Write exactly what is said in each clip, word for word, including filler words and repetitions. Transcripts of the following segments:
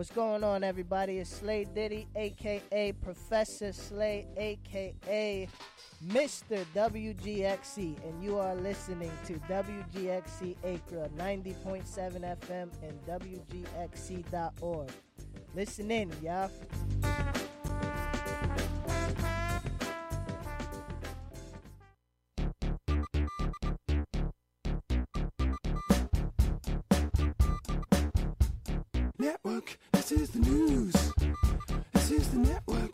What's going on, everybody? It's Slay Diddy, a k a. Professor Slay, a k a. Mister W G X C, and you are listening to W G X C Acre ninety point seven F M and W G X C dot org. Listen in, y'all. Network, this is the news. This is the network.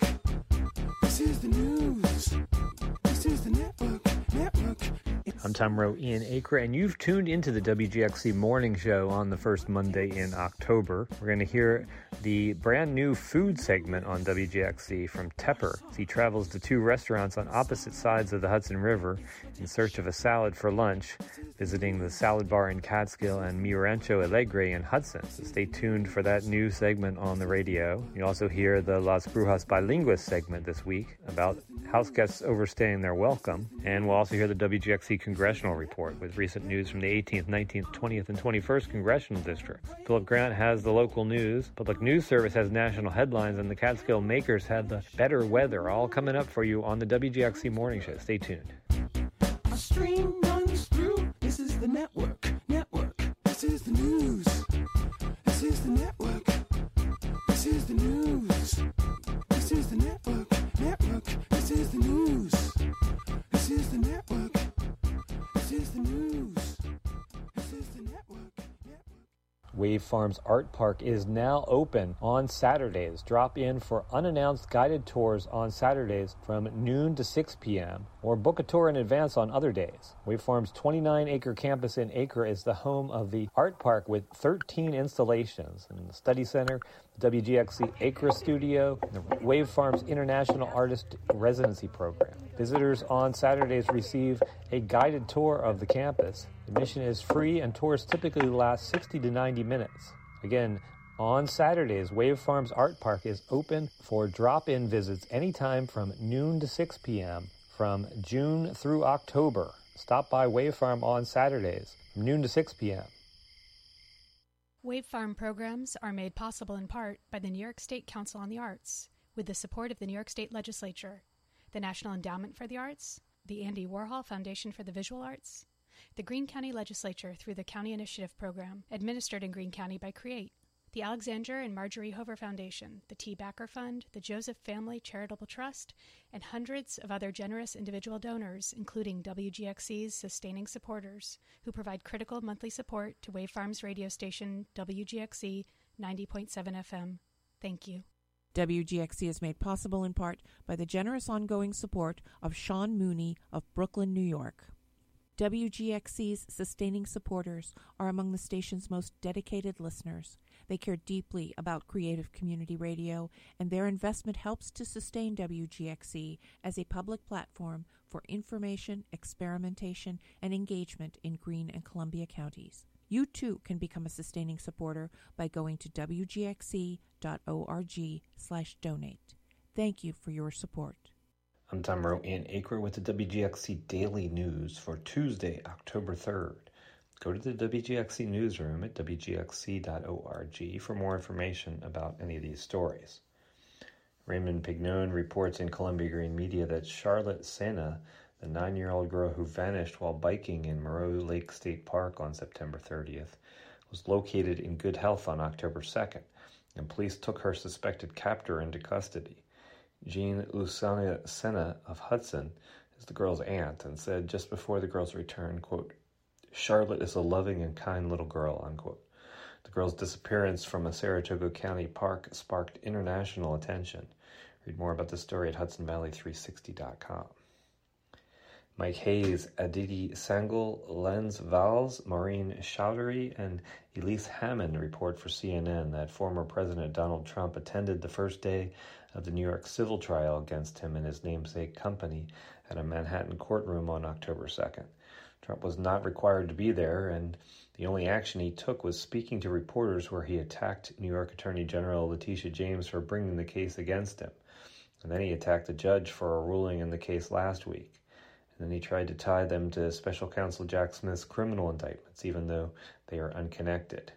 This is the news. This is the network. Network. I'm Tom Rowe in Acre, and you've tuned into the W G X C Morning Show on the first Monday in October. We're going to hear the brand new food segment on W G X C from Tepper. He travels to two restaurants on opposite sides of the Hudson River in search of a salad for lunch, visiting the Salad Bar in Catskill and Mi Rancho Alegre in Hudson. So stay tuned for that new segment on the radio. You'll also hear the Las Brujas Bilingües segment this week about house guests overstaying their welcome. And we'll also hear the W G X C Congressional Report with recent news from the eighteenth, nineteenth, twentieth, and twenty-first Congressional Districts. Philip Grant has the local news. Public News Service has national headlines, and the Catskill Makers have the better weather. All coming up for you on the W G X C Morning Show. Stay tuned. A stream runs through. This is the network. Network. This is the news. This is the network. This is the news. This is the network. Network. This is the news. This is the network. This is the news. This is the network. Network. Wave Farms Art Park is now open on Saturdays. Drop in for unannounced guided tours on Saturdays from noon to six p.m. or book a tour in advance on other days. Wave Farms' twenty-nine acre campus in Acre is the home of the Art Park with thirteen installations in the Study Center, the W G X C Acre Studio, and the Wave Farms International Artist Residency Program. Visitors on Saturdays receive a guided tour of the campus. Admission is free and tours typically last sixty to ninety minutes. Again, on Saturdays, Wave Farms Art Park is open for drop-in visits anytime from noon to six p.m. from June through October. Stop by Wave Farm on Saturdays from noon to six p.m. Wave Farm programs are made possible in part by the New York State Council on the Arts, with the support of the New York State Legislature, the National Endowment for the Arts, the Andy Warhol Foundation for the Visual Arts, the Greene County Legislature through the County Initiative Program, administered in Greene County by CREATE, the Alexander and Marjorie Hover Foundation, the T. Backer Fund, the Joseph Family Charitable Trust, and hundreds of other generous individual donors, including W G X C's sustaining supporters, who provide critical monthly support to Wave Farms radio station W G X C ninety point seven F M. Thank you. W G X C is made possible in part by the generous ongoing support of Sean Mooney of Brooklyn, New York. W G X C's sustaining supporters are among the station's most dedicated listeners. They care deeply about creative community radio, and their investment helps to sustain W G X C as a public platform for information, experimentation, and engagement in Greene and Columbia counties. You too can become a sustaining supporter by going to W G X C dot org slash donate. Thank you for your support. I'm Tom Rowe in Acre with the W G X C Daily News for Tuesday, October third. Go to the W G X C newsroom at W G X C dot org for more information about any of these stories. Raymond Pignone reports in Columbia Green Media that Charlotte Sena, the nine-year-old girl who vanished while biking in Moreau Lake State Park on September thirtieth, was located in good health on October second, and police took her suspected captor into custody. Jean Usana Sena of Hudson is the girl's aunt and said just before the girl's return, quote, "Charlotte is a loving and kind little girl," unquote. The girl's disappearance from a Saratoga County park sparked international attention. Read more about the story at Hudson Valley three sixty dot com. Mike Hayes, Aditi Sangl, Lenz Valls, Maureen Chowdhury, and Elise Hammond report for C N N that former President Donald Trump attended the first day of the New York civil trial against him and his namesake company at a Manhattan courtroom on October second. Trump was not required to be there, and the only action he took was speaking to reporters where he attacked New York Attorney General Letitia James for bringing the case against him. And then he attacked the judge for a ruling in the case last week. And then he tried to tie them to special counsel Jack Smith's criminal indictments, even though they are unconnected.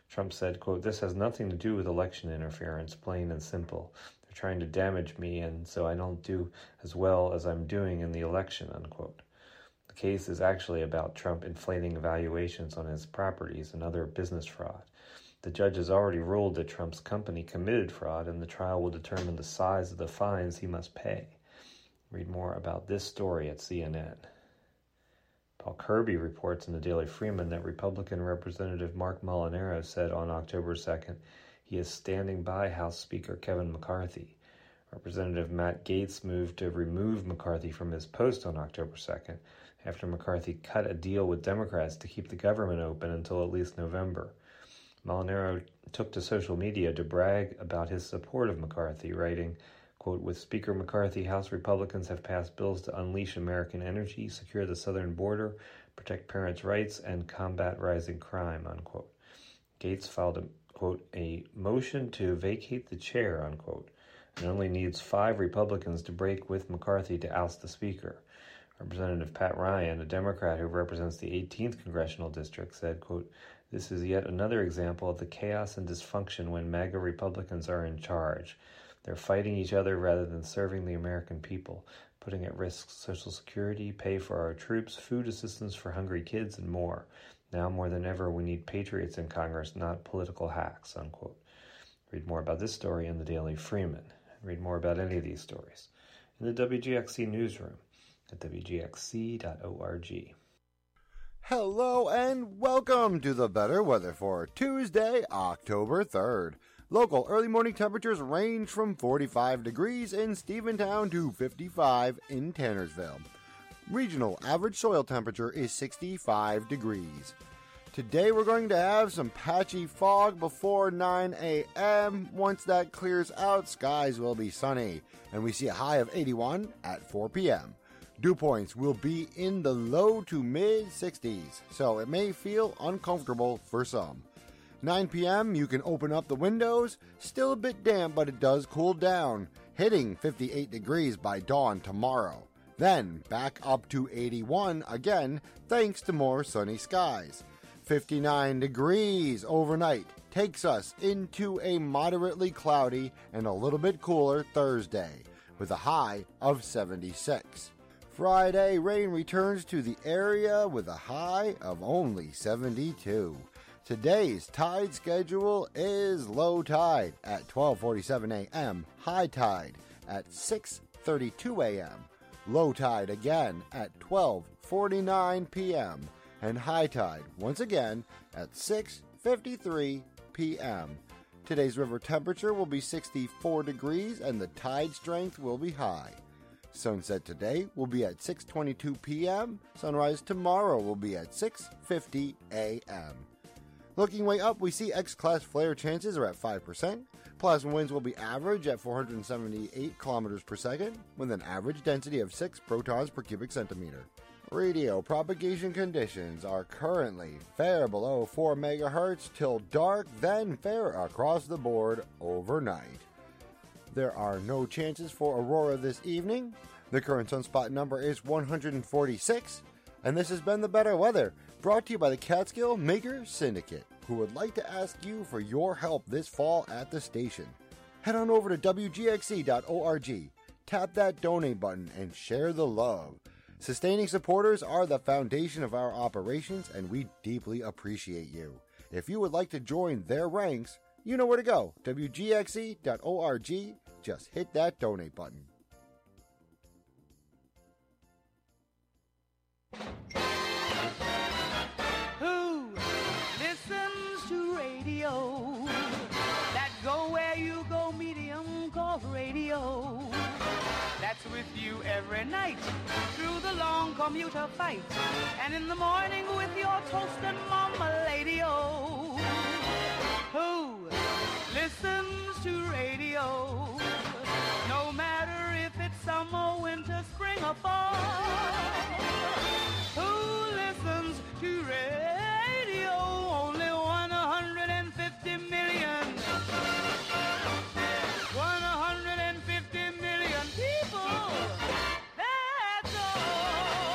Trump said, quote, "This has nothing to do with election interference, plain and simple. They're trying to damage me, and so I don't do as well as I'm doing in the election," unquote. The case is actually about Trump inflating valuations on his properties and other business fraud. The judge has already ruled that Trump's company committed fraud, and the trial will determine the size of the fines he must pay. Read more about this story at C N N. Paul Kirby reports in the Daily Freeman that Republican Representative Mark Molinaro said on October second he is standing by House Speaker Kevin McCarthy. Representative Matt Gaetz moved to remove McCarthy from his post on October second after McCarthy cut a deal with Democrats to keep the government open until at least November. Molinaro took to social media to brag about his support of McCarthy, writing, quote, "With Speaker McCarthy, House Republicans have passed bills to unleash American energy, secure the southern border, protect parents' rights, and combat rising crime," unquote. Gaetz filed a, quote, "a motion to vacate the chair," unquote, and only needs five Republicans to break with McCarthy to oust the Speaker. Representative Pat Ryan, a Democrat who represents the eighteenth Congressional District, said, quote, "This is yet another example of the chaos and dysfunction when MAGA Republicans are in charge. They're fighting each other rather than serving the American people, putting at risk Social Security, pay for our troops, food assistance for hungry kids, and more. Now more than ever, we need patriots in Congress, not political hacks," unquote. Read more about this story in the Daily Freeman. Read more about any of these stories in the W G X C newsroom at W G X C dot org. Hello and welcome to the better weather for Tuesday, October third. Local early morning temperatures range from forty-five degrees in Stephentown to fifty-five in Tannersville. Regional average soil temperature is sixty-five degrees. Today we're going to have some patchy fog before nine a.m. Once that clears out, skies will be sunny, and we see a high of eighty-one at four p.m. Dew points will be in the low to mid sixties, so it may feel uncomfortable for some. nine p.m. you can open up the windows, still a bit damp, but it does cool down, hitting fifty-eight degrees by dawn tomorrow. Then back up to eighty-one again, thanks to more sunny skies. fifty-nine degrees overnight takes us into a moderately cloudy and a little bit cooler Thursday, with a high of seventy-six. Friday, rain returns to the area with a high of only seventy-two. Today's tide schedule is low tide at twelve forty-seven a.m., high tide at six thirty-two a.m., low tide again at twelve forty-nine p.m., and high tide once again at six fifty-three p.m. Today's river temperature will be sixty-four degrees and the tide strength will be high. Sunset today will be at six twenty-two p.m. Sunrise tomorrow will be at six fifty a.m. Looking way up, we see X-class flare chances are at five percent. Plasma winds will be average at four hundred seventy-eight kilometers per second, with an average density of six protons per cubic centimeter. Radio propagation conditions are currently fair below four megahertz till dark, then fair across the board overnight. There are no chances for aurora this evening. The current sunspot number is one hundred forty-six, and this has been the better weather, brought to you by the Catskill Maker Syndicate, who would like to ask you for your help this fall at the station. Head on over to W G X C dot org, tap that donate button, and share the love. Sustaining supporters are the foundation of our operations, and we deeply appreciate you. If you would like to join their ranks, you know where to go, W G X C dot org. Just hit that donate button. Who listens to radio? That go where you go medium called radio. That's with you every night through the long commuter fight, and in the morning with your toast and mama lady-o. Who listens to radio? No matter if it's summer, winter, spring, or fall. Who listens to radio? Only one hundred fifty million. one hundred fifty million people. That's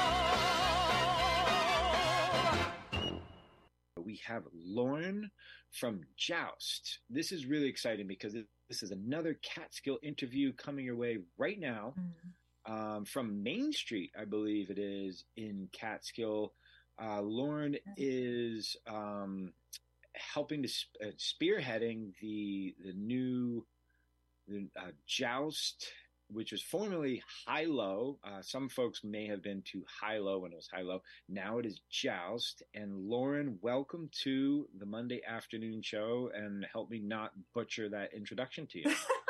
all. We have Lauren from Joust. This is really exciting because this is another Catskill interview coming your way right now mm-hmm. um, from Main Street, I believe it is, in Catskill. Uh, Lauren is um, helping to sp- uh, spearheading the the new the, uh, Joust, which was formerly High Low. Uh, some folks may have been to High Low when it was High Low. Now it is Joust. And Lauren, welcome to the Monday afternoon show, and help me not butcher that introduction to you.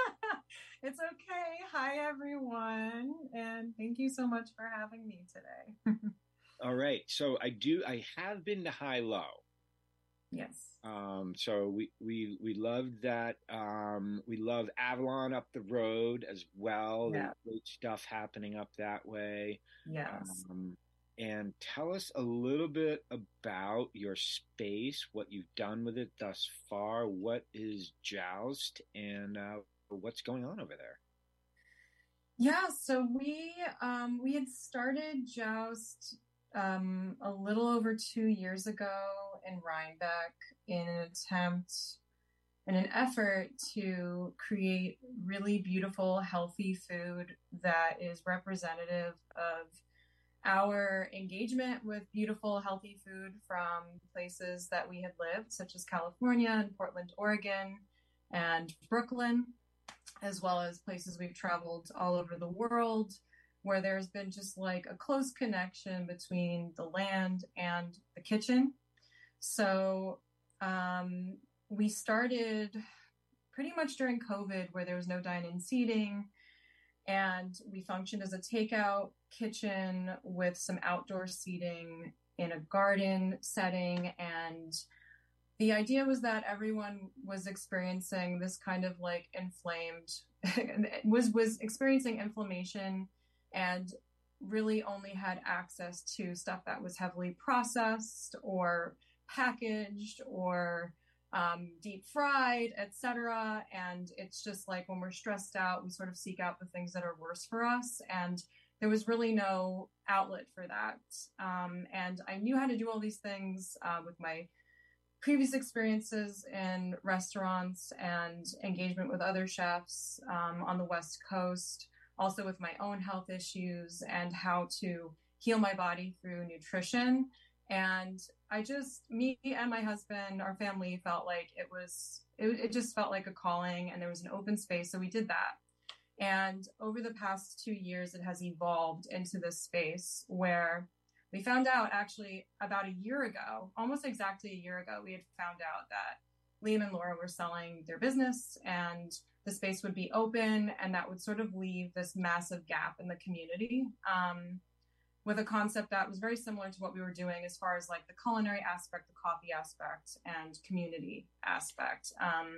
It's okay. Hi, everyone. And thank you so much for having me today. All right. So I do, I have been to High Low. Yes. Um, so we, we, we love that. Um, we love Avalon up the road as well. Yeah. There's great stuff happening up that way. Yes. Um, and tell us a little bit about your space, what you've done with it thus far. What is Joust, and uh, what's going on over there? Yeah. So we, um, we had started Joust Um, a little over two years ago in Rhinebeck in an attempt, in an effort to create really beautiful, healthy food that is representative of our engagement with beautiful, healthy food from places that we had lived, such as California and Portland, Oregon, and Brooklyn, as well as places we've traveled all over the world, where there's been just like a close connection between the land and the kitchen. So um, we started pretty much during COVID, where there was no dine-in seating, and we functioned as a takeout kitchen with some outdoor seating in a garden setting. And the idea was that everyone was experiencing this kind of like inflamed, was was experiencing inflammation, and really only had access to stuff that was heavily processed or packaged or um, deep fried, et cetera. And it's just like when we're stressed out, we sort of seek out the things that are worse for us. And there was really no outlet for that. Um, and I knew how to do all these things uh, with my previous experiences in restaurants and engagement with other chefs um, on the West Coast. Also with my own health issues and how to heal my body through nutrition. And I just, me and my husband, our family felt like it was, it, it just felt like a calling, and there was an open space. So we did that. And over the past two years, it has evolved into this space where we found out actually about a year ago, almost exactly a year ago, we had found out that Liam and Laura were selling their business, and the space would be open, and that would sort of leave this massive gap in the community um, with a concept that was very similar to what we were doing as far as like the culinary aspect, the coffee aspect, and community aspect. Um,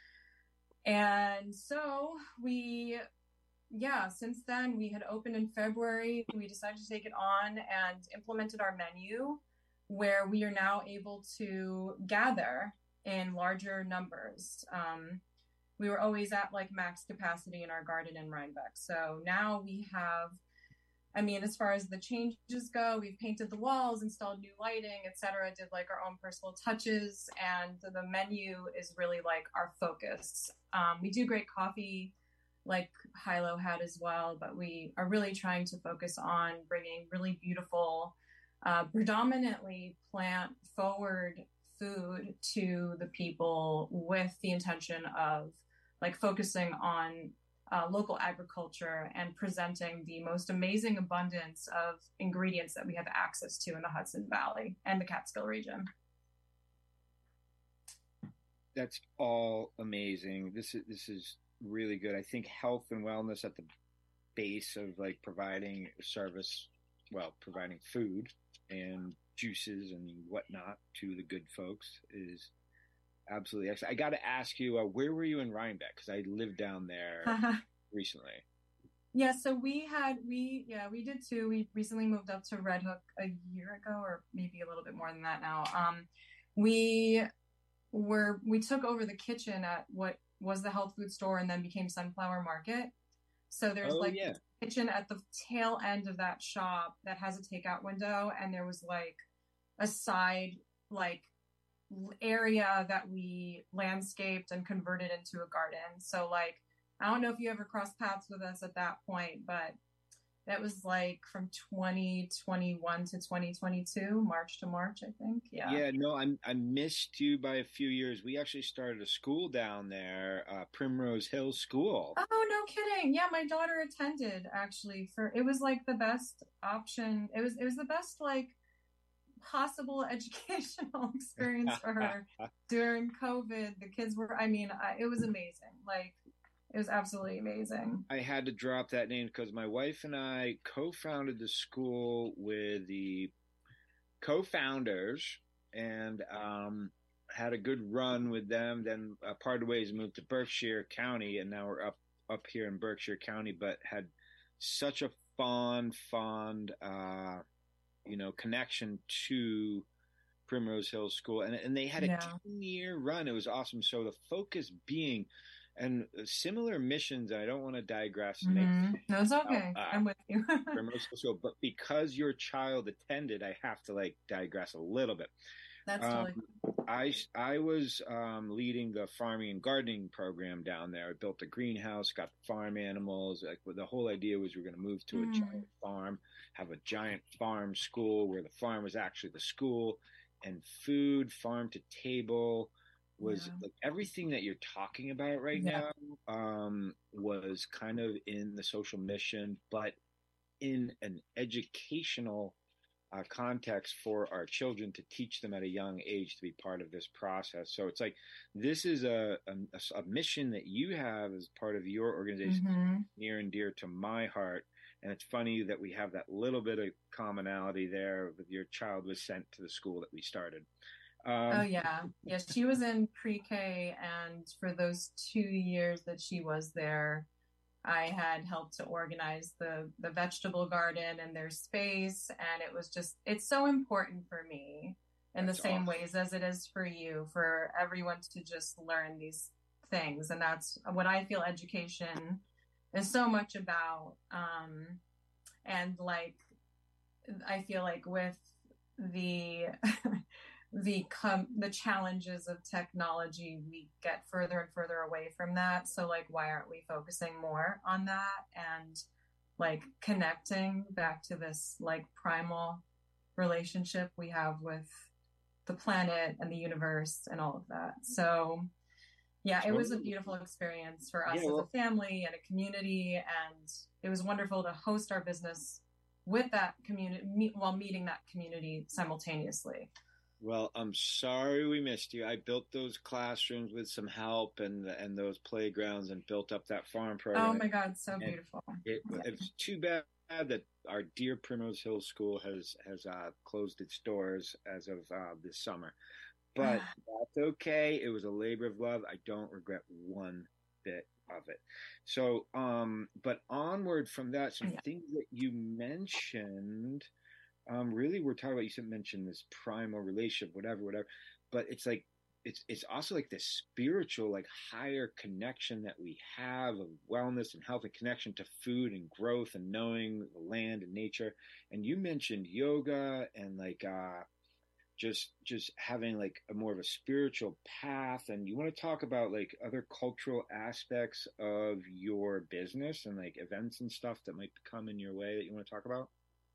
and so we, yeah, since then we had opened in February. We decided to take it on and implemented our menu, where we are now able to gather in larger numbers. Um, we were always at like max capacity in our garden in Rhinebeck. So now we have, I mean, as far as the changes go, we've painted the walls, installed new lighting, et cetera, did like our own personal touches, and the menu is really like our focus. Um, we do great coffee like High Low had as well, but we are really trying to focus on bringing really beautiful, uh, predominantly plant forward food to the people, with the intention of like focusing on uh, local agriculture and presenting the most amazing abundance of ingredients that we have access to in the Hudson Valley and the Catskill region. That's all amazing. This is, this is really good. I think health and wellness at the base of like providing service, well, providing food and juices and whatnot to the good folks is absolutely excellent. I got to ask you, uh, where were you in Rhinebeck? Because I lived down there recently. Yeah, so we had, we, yeah, we did too. We recently moved up to Red Hook a year ago, or maybe a little bit more than that now. Um, we were, we took over the kitchen at what was the health food store and then became Sunflower Market. So there's oh, like yeah. a kitchen at the tail end of that shop that has a takeout window. And there was like a side, like area that we landscaped and converted into a garden. So like, I don't know if you ever crossed paths with us at that point, but that was like from twenty twenty-one to twenty twenty-two, March to March, I think. Yeah. Yeah, no, I I missed you by a few years. We actually started a school down there, uh, Primrose Hill School. Oh, no kidding. Yeah, my daughter attended actually for, it was like the best option. It was, it was the best like possible educational experience for her during COVID. The kids were, I mean, I, it was amazing. Like, it was absolutely amazing. I had to drop that name because my wife and I co-founded the school with the co-founders and um, had a good run with them. Then uh, parted ways, moved to Berkshire County, and now we're up up here in Berkshire County. But had such a fond, fond, uh, you know, connection to Primrose Hill School, and and they had a Yeah. ten-year run. It was awesome. So the focus being. And similar missions, I don't want to digress. And Mm-hmm. make, No, it's okay. uh, I'm with you. Primrose Hill School, but because your child attended, I have to like digress a little bit. That's Um, totally I I was um, leading the farming and gardening program down there. I built a greenhouse, got farm animals. Like the whole idea was we were going to move to a Mm. giant farm, have a giant farm school where the farm was actually the school, and food, farm to table. Was Yeah. like everything that you're talking about right Yeah. now um, was kind of in the social mission, but in an educational uh, context for our children to teach them at a young age to be part of this process. So it's like this is a, a, a mission that you have as part of your organization, Mm-hmm. near and dear to my heart. And it's funny that we have that little bit of commonality there with your child was sent to the school that we started. Um, Oh yeah. Yeah, she was in pre-K, and for those two years that she was there, I had helped to organize the the vegetable garden and their space, and it was just it's so important for me in the That's same awesome. ways as it is for you, for everyone to just learn these things. And that's what I feel education is so much about. Um and like I feel like with the the com- the challenges of technology, we get further and further away from that. So like, why aren't we focusing more on that and like connecting back to this like primal relationship we have with the planet and the universe and all of that? So yeah, it was a beautiful experience for us Yeah, as well- a family and a community, and it was wonderful to host our business with that community meet, while meeting that community simultaneously. Well, I'm sorry we missed you. I built those classrooms with some help and and those playgrounds and built up that farm program. Oh my God, so And beautiful. It, Yeah. It's too bad that our dear Primrose Hill School has has uh, closed its doors as of uh, this summer, but that's okay. It was a labor of love. I don't regret one bit of it. So, um, but onward from that, some Yeah. things that you mentioned. Um, really, we're talking about, you said mentioned this primal relationship, whatever, whatever, but it's like, it's, it's also like this spiritual, like higher connection that we have of wellness and health and connection to food and growth and knowing the land and nature. And you mentioned yoga and like, uh, just, just having like a more of a spiritual path. And you want to talk about like other cultural aspects of your business and like events and stuff that might come in your way that you want to talk about?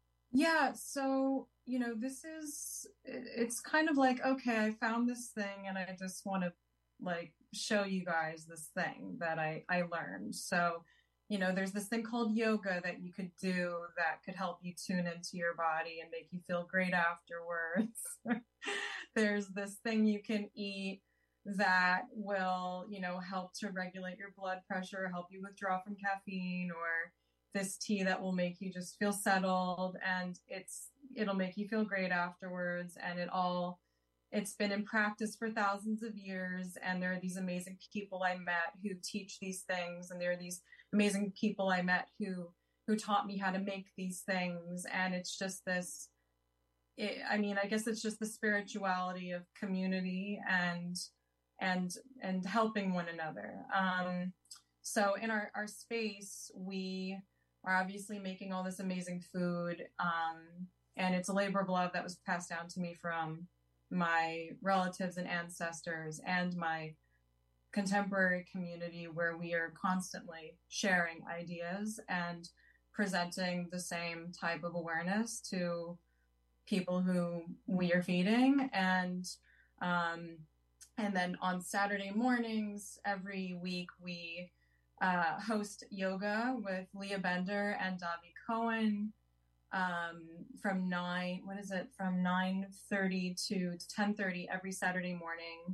Yeah, so, you know, this is, it's kind of like, okay, I found this thing and I just want to like show you guys this thing that I, I learned. So, you know, there's this thing called yoga that you could do that could help you tune into your body and make you feel great afterwards. There's this thing you can eat that will, you know, help to regulate your blood pressure, help you withdraw from caffeine, or this tea that will make you just feel settled, and it's it'll make you feel great afterwards. And it all it's been in practice for thousands of years, and there are these amazing people I met who teach these things, and there are these amazing people I met who who taught me how to make these things. And it's just this it, I mean, I guess it's just the spirituality of community and and and helping one another. Um so in our our space, we are obviously making all this amazing food. Um, and it's a labor of love that was passed down to me from my relatives and ancestors and my contemporary community, where we are constantly sharing ideas and presenting the same type of awareness to people who we are feeding. And um, and then on Saturday mornings every week we uh, host yoga with Leah Bender and Davi Cohen um, from nine what is it from nine thirty to ten thirty every Saturday morning.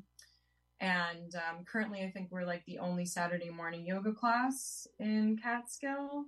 And um, currently, I think we're like the only Saturday morning yoga class in Catskill.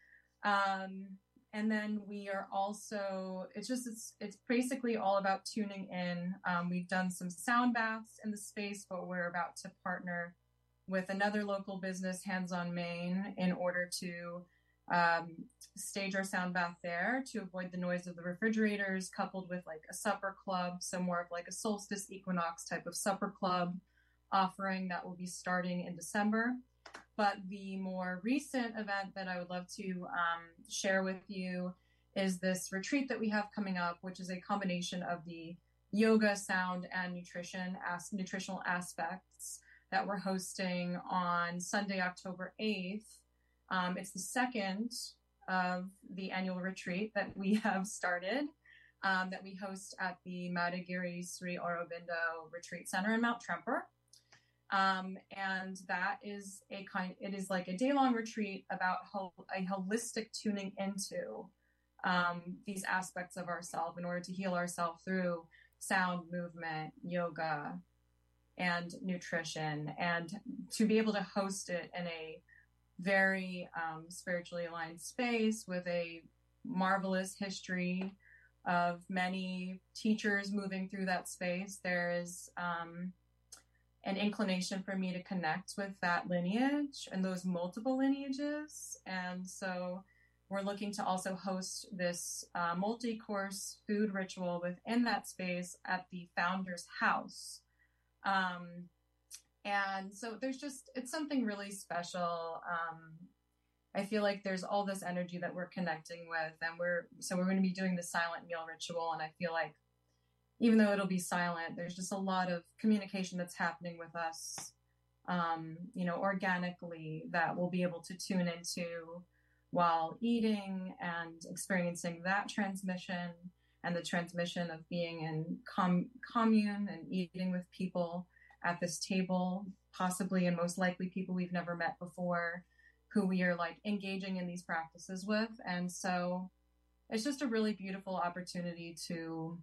Um, and then we are also, it's just, it's, it's basically all about tuning in. Um, we've done some sound baths in the space, but we're about to partner with another local business, Hands on Main, in order to um, stage our sound bath there to avoid the noise of the refrigerators, coupled with like a supper club. So more of like a solstice equinox type of supper club offering that will be starting in December. But the more recent event that I would love to um, share with you is this retreat that we have coming up, which is a combination of the yoga, sound, and nutrition as nutritional aspects that we're hosting on Sunday, October eighth. Um, it's the second of the annual retreat that we have started, um, that we host at the Madhugiri Sri Aurobindo Retreat Center in Mount Tremper. Um, and that is a kind, it is like a day-long retreat about ho- a holistic tuning into um, these aspects of ourselves in order to heal ourselves through sound, movement, yoga, and nutrition, and to be able to host it in a very um, spiritually aligned space with a marvelous history of many teachers moving through that space. There is um, an inclination for me to connect with that lineage and those multiple lineages. And so we're looking to also host this uh, multi-course food ritual within that space at the Founder's House. Um, and so there's just, it's something really special. Um, I feel like there's all this energy that we're connecting with, and we're, so we're going to be doing the silent meal ritual. And I feel like even though it'll be silent, there's just a lot of communication that's happening with us, um, you know, organically, that we'll be able to tune into while eating and experiencing that transmission and the transmission of being in com- commune and eating with people at this table, possibly and most likely people we've never met before, who we are like engaging in these practices with. And so it's just a really beautiful opportunity to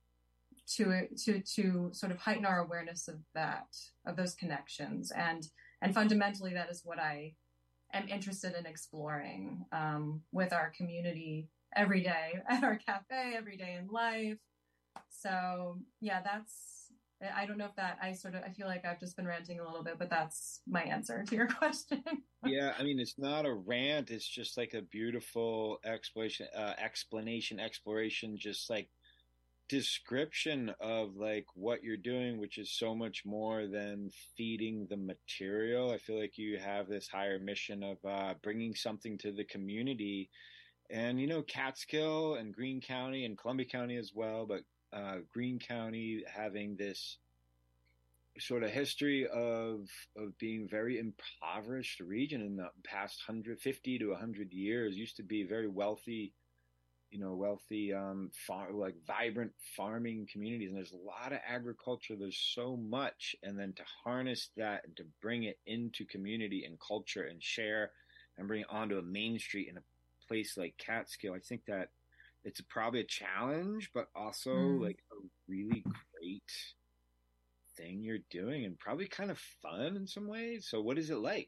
to to to sort of heighten our awareness of that, of those connections. And and fundamentally, that is what I am interested in exploring um, with our community every day at our cafe, every day in life. So yeah, that's, I don't know if that, I sort of, I feel like I've just been ranting a little bit, but that's my answer to your question. Yeah, I mean, it's not a rant. It's just like a beautiful explanation, uh, explanation, exploration, just like description of like what you're doing, which is so much more than feeding the material. I feel like you have this higher mission of uh, bringing something to the community. And, you know, Catskill and Greene County and Columbia County as well, but uh, Greene County having this sort of history of of being very impoverished region in the past one hundred fifty to one hundred years. Used to be very wealthy, you know, wealthy, um, far, like vibrant farming communities. And there's a lot of agriculture. There's so much. And then to harness that and to bring it into community and culture and share and bring it onto a main street in a place like Catskill, I think that it's probably a challenge, but also mm. like a really great thing you're doing, and probably kind of fun in some ways. So what is it like?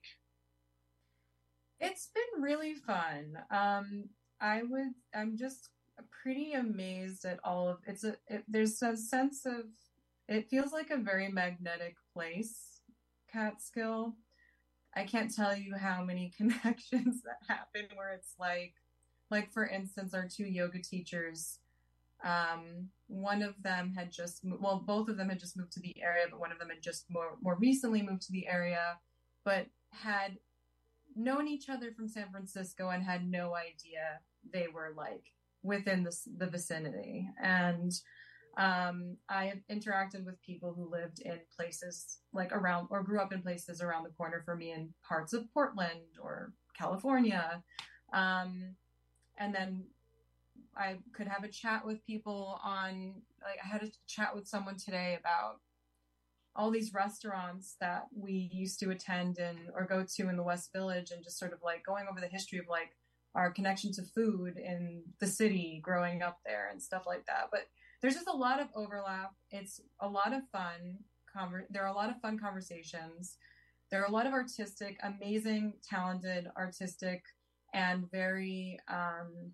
It's been really fun. Um, I would, I'm just pretty amazed at all of, it's a, it, there's a sense of, it feels like a very magnetic place, Catskill. I can't tell you how many connections that happen where it's like, like for instance, our two yoga teachers, um, one of them had just, well, both of them had just moved to the area, but one of them had just more, more recently moved to the area, but had known each other from San Francisco and had no idea they were like within the, the vicinity. And Um, I have interacted with people who lived in places like around or grew up in places around the corner from me in parts of Portland or California. Um, and then I could have a chat with people on, like I had a chat with someone today about all these restaurants that we used to attend and or go to in the West Village, and just sort of like going over the history of like our connection to food in the city growing up there and stuff like that. But there's just a lot of overlap. It's a lot of fun. Conver- there are a lot of fun conversations. There are a lot of artistic, amazing, talented, artistic, and very, um,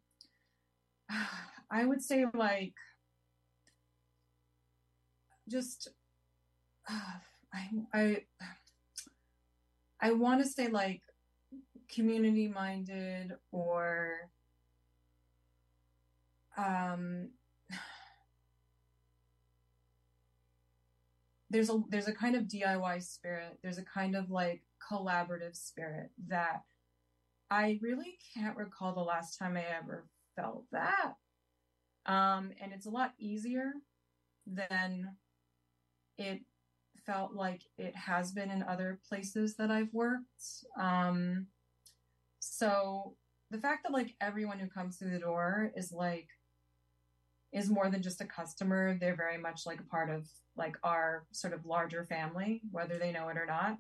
I would say like, just, uh, I, I, I want to say like community minded or, um, there's a, there's a kind of D I Y spirit. There's a kind of like collaborative spirit that I really can't recall the last time I ever felt that. Um, and it's a lot easier than it felt like it has been in other places that I've worked. Um, so the fact that like everyone who comes through the door is like, is more than just a customer. They're very much like a part of like our sort of larger family, whether they know it or not,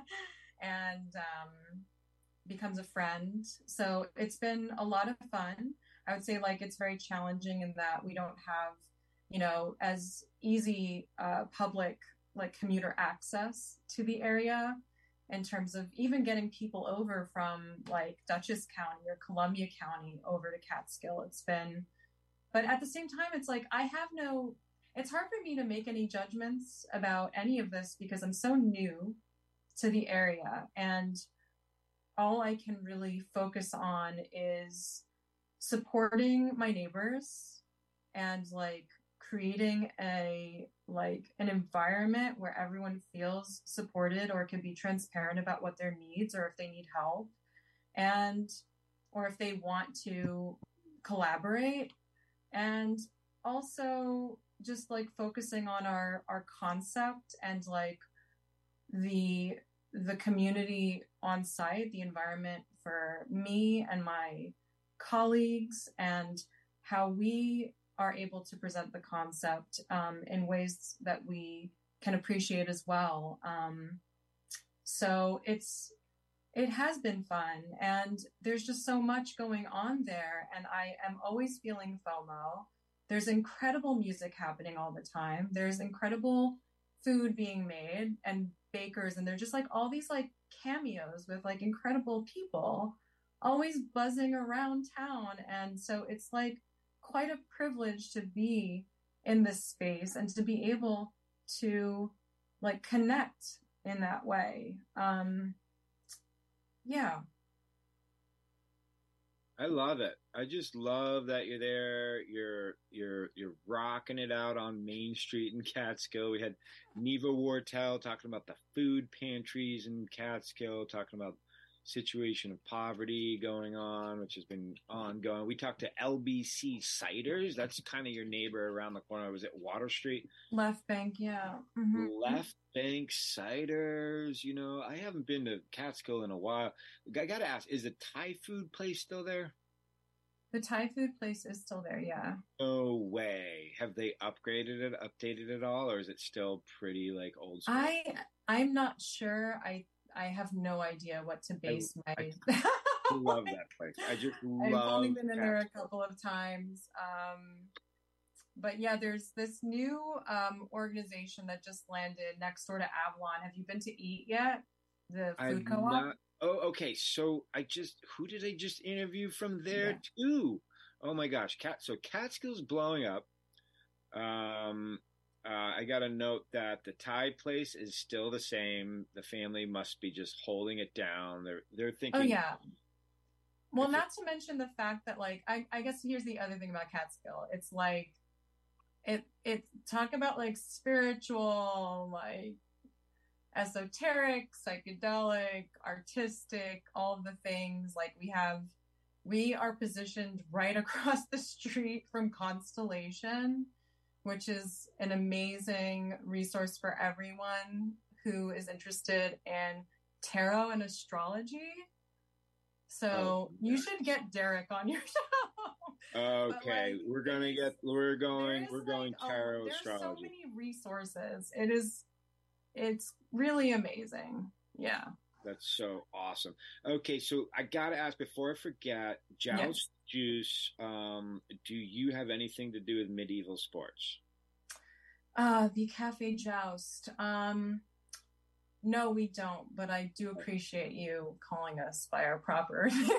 and um, becomes a friend. So it's been a lot of fun. I would say like it's very challenging in that we don't have, you know, as easy uh, public like commuter access to the area in terms of even getting people over from like Dutchess County or Columbia County over to Catskill. It's been, but at the same time, it's like I have no, it's hard for me to make any judgments about any of this because I'm so new to the area, and all I can really focus on is supporting my neighbors and like creating a like an environment where everyone feels supported or can be transparent about what their needs or if they need help, and or if they want to collaborate, and also just like focusing on our our concept and like the the community on site, the environment for me and my colleagues, and how we are able to present the concept um, in ways that we can appreciate as well. Um, so it's, it has been fun, and there's just so much going on there, and I am always feeling FOMO. There's incredible music happening all the time. There's incredible food being made and bakers, and they're just like all these like cameos with like incredible people always buzzing around town. And so it's like quite a privilege to be in this space and to be able to like connect in that way. Um, yeah. I love it. I just love that you're there. You're you're you're rocking it out on Main Street in Catskill. We had Neva Wartell talking about the food pantries in Catskill, talking about situation of poverty going on, which has been ongoing. We talked to L B C Ciders. That's kind of your neighbor around the corner. Was it Water Street? Left Bank, yeah. Mm-hmm. Left Bank Ciders. You know, I haven't been to Catskill in a while. I got to ask, is the Thai food place still there? The Thai food place is still there, yeah. No way. Have they upgraded it, updated it all, or is it still pretty like old school? I I'm not sure. I I have no idea what to base I, my. I love that place. I just love. I've only been in there a couple of times, um, but yeah, there's this new um, organization that just landed next door to Avalon. Have you been to eat yet? The food I've co-op. Not, oh, okay. So I just who did I just interview from there Yeah. too? Oh my gosh, Cat. So Catskill's blowing up. Um. Uh, I got a note that the Thai place is still the same. The family must be just holding it down. They're they're thinking. Oh yeah. Well, not to mention the fact that like I, I guess here's the other thing about Catskill. It's like it it talk about like spiritual, like esoteric, psychedelic, artistic, all of the things. Like we have we are positioned right across the street from Constellation, which is an amazing resource for everyone who is interested in tarot and astrology. So Oh, you nice. should get Derek on your show. Okay, like, we're gonna there's- get. We're going. There's We're going like, tarot oh, there's so astrology. many resources. It is, it's really amazing. Yeah. That's so awesome. Okay, so I gotta ask before I forget, Joust Yes. Juice. Um, do you have anything to do with medieval sports? Uh, the Cafe Joust. Um, no, we don't, but I do appreciate you calling us by our proper name.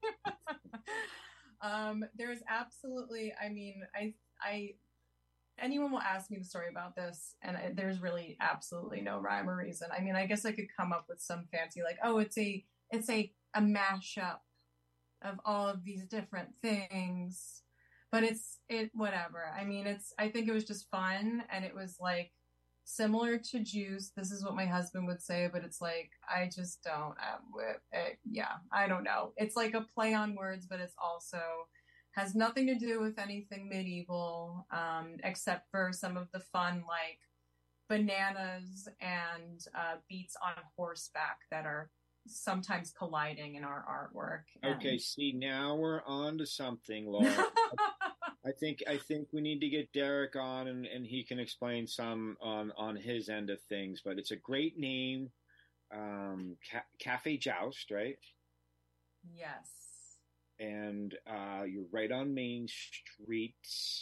um, there's absolutely, I mean, I, I, anyone will ask me the story about this, and I, there's really absolutely no rhyme or reason. I mean, I guess I could come up with some fancy, like, oh, it's a, it's a, a mashup of all of these different things, but it's, it, whatever. I mean, it's, I think it was just fun, and it was like, similar to Juice. This is what my husband would say, but it's like, I just don't, um, it, yeah, I don't know. It's like a play on words, but it's also has nothing to do with anything medieval, um, except for some of the fun, like bananas and uh, beats on horseback that are sometimes colliding in our artwork. And... Okay, see, now we're on to something, Laura. I think I think we need to get Derek on, and, and he can explain some on, on his end of things. But it's a great name, um, Ca- Cafe Joust, right? Yes. And uh, you're right on Main Street,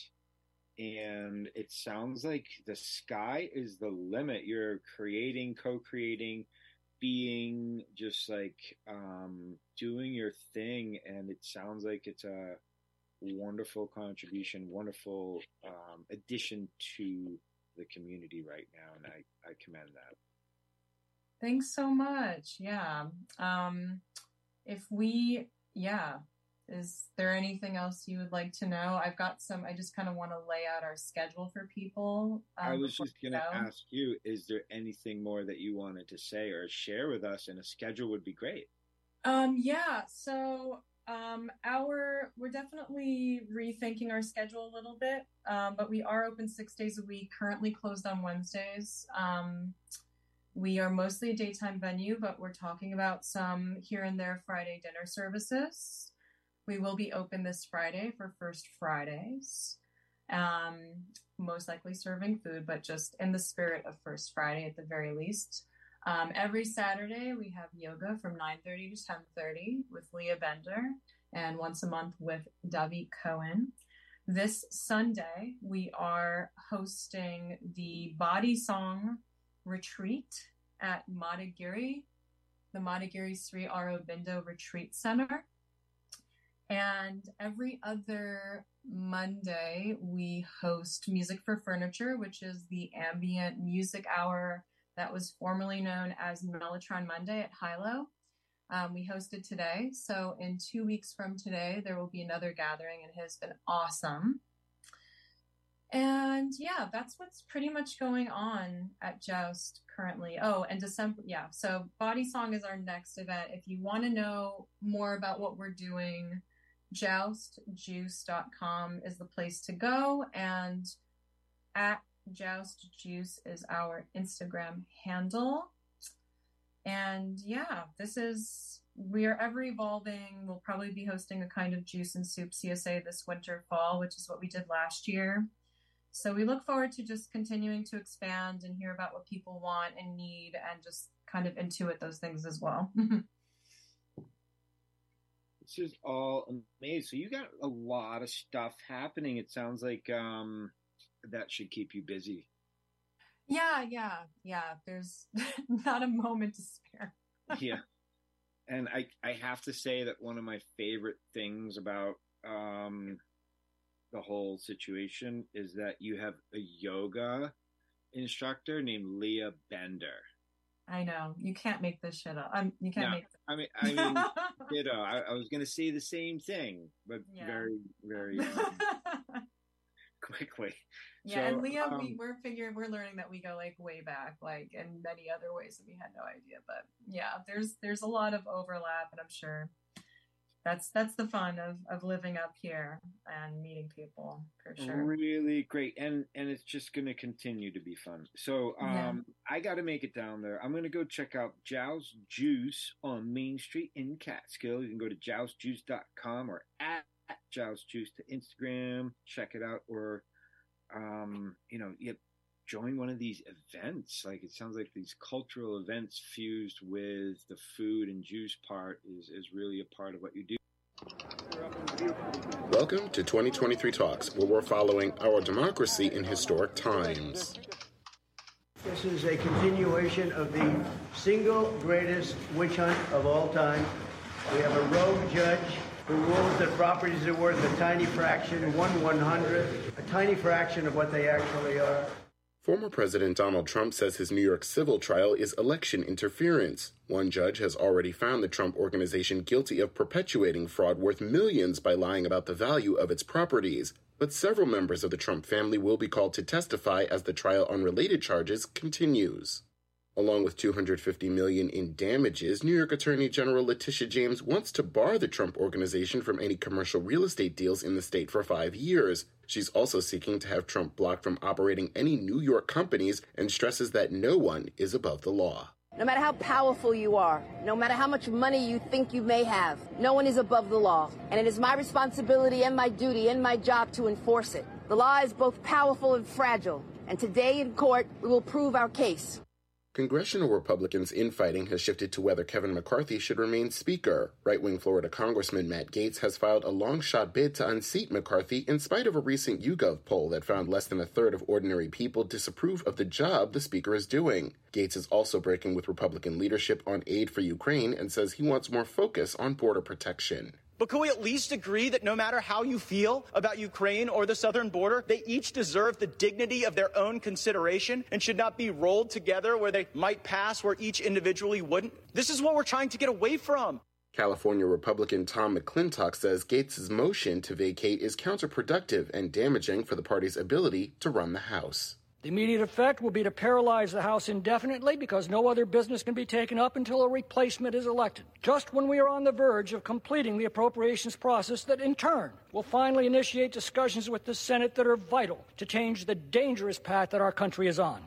and it sounds like the sky is the limit. You're creating, co-creating, being just like um, doing your thing, and it sounds like it's a wonderful contribution, wonderful um, addition to the community right now, and I, I commend that. Thanks so much. Yeah. Um, if we, yeah, is there anything else you would like to know? I've got some, I just kind of want to lay out our schedule for people. Um, I was just we going to go. ask you, is there anything more that you wanted to say or share with us? And a schedule would be great. Um, yeah. So, um, our, we're definitely rethinking our schedule a little bit. Um, but we are open six days a week, currently closed on Wednesdays. Um, we are mostly a daytime venue, but we're talking about some here and there Friday dinner services. We will be open this Friday for First Fridays. Um, most likely serving food, but just in the spirit of First Friday at the very least. Um, every Saturday we have yoga from nine thirty to ten thirty with Leah Bender, and once a month with Davi Cohen. This Sunday we are hosting the Body Song Retreat at Madhgiri, the Madhgiri Sri Aurobindo Retreat Center. And every other Monday, we host Music for Furniture, which is the ambient music hour that was formerly known as Mellotron Monday at Hilo. Um, we hosted today. So in two weeks from today, there will be another gathering, and it has been awesome. And yeah, that's what's pretty much going on at Joust currently. Oh, and December, yeah. So Body Song is our next event. If you want to know more about what we're doing, joust juice dot com is the place to go, and at Joust Juice is our Instagram handle. And yeah, this is, we are ever evolving. We'll probably be hosting a kind of Juice and Soup C S A this winter, fall, which is what we did last year. So we look forward to just continuing to expand and hear about what people want and need, and just kind of intuit those things as well. This is all amazing. So you got a lot of stuff happening. It sounds like um, that should keep you busy. Yeah, yeah, yeah. There's not a moment to spare. Yeah. And I, I have to say that one of my favorite things about um, the whole situation is that you have a yoga instructor named Leah Bender. I know. You can't make this shit up. Um, you can't No, make this. I mean, I mean, you know, I, I was going to say the same thing, but Yeah. very, very um, quickly. Yeah, So, and Leah, um, we, we're figuring, we're learning that we go like way back, like in many other ways that we had no idea. But yeah, there's there's a lot of overlap, and I'm sure that's that's the fun of of living up here and meeting people, for sure. Really great, and and it's just going to continue to be fun. So um, Yeah. I got to make it down there. I'm going to go check out Zhao's Juice on Main Street in Catskill. You can go to jows juice dot com or at Zhao's Juice to Instagram. Check it out, or um, you know, you join one of these events. Like, it sounds like these cultural events fused with the food and juice part is is really a part of what you do. Welcome to twenty twenty-three Talks, where we're following our democracy in historic times. This is a continuation of the single greatest witch hunt of all time. We have a rogue judge who rules that properties are worth a tiny fraction, one one hundredth, a tiny fraction of what they actually are. Former President Donald Trump says his New York civil trial is election interference. One judge has already found the Trump Organization guilty of perpetuating fraud worth millions by lying about the value of its properties. But several members of the Trump family will be called to testify as the trial on related charges continues. Along with two hundred fifty million dollars in damages, New York Attorney General Letitia James wants to bar the Trump Organization from any commercial real estate deals in the state for five years. She's also seeking to have Trump blocked from operating any New York companies and stresses that no one is above the law. No matter how powerful you are, no matter how much money you think you may have, no one is above the law. And it is my responsibility and my duty and my job to enforce it. The law is both powerful and fragile. And today in court, we will prove our case. Congressional Republicans' infighting has shifted to whether Kevin McCarthy should remain Speaker. Right-wing Florida Congressman Matt Gaetz has filed a long-shot bid to unseat McCarthy in spite of a recent YouGov poll that found less than a third of ordinary people disapprove of the job the Speaker is doing. Gaetz is also breaking with Republican leadership on aid for Ukraine and says he wants more focus on border protection. But can we at least agree that no matter how you feel about Ukraine or the southern border, they each deserve the dignity of their own consideration and should not be rolled together where they might pass where each individually wouldn't? This is what we're trying to get away from. California Republican Tom McClintock says Gaetz's motion to vacate is counterproductive and damaging for the party's ability to run the House. The immediate effect will be to paralyze the House indefinitely because no other business can be taken up until a replacement is elected. Just when we are on the verge of completing the appropriations process that, in turn, will finally initiate discussions with the Senate that are vital to change the dangerous path that our country is on.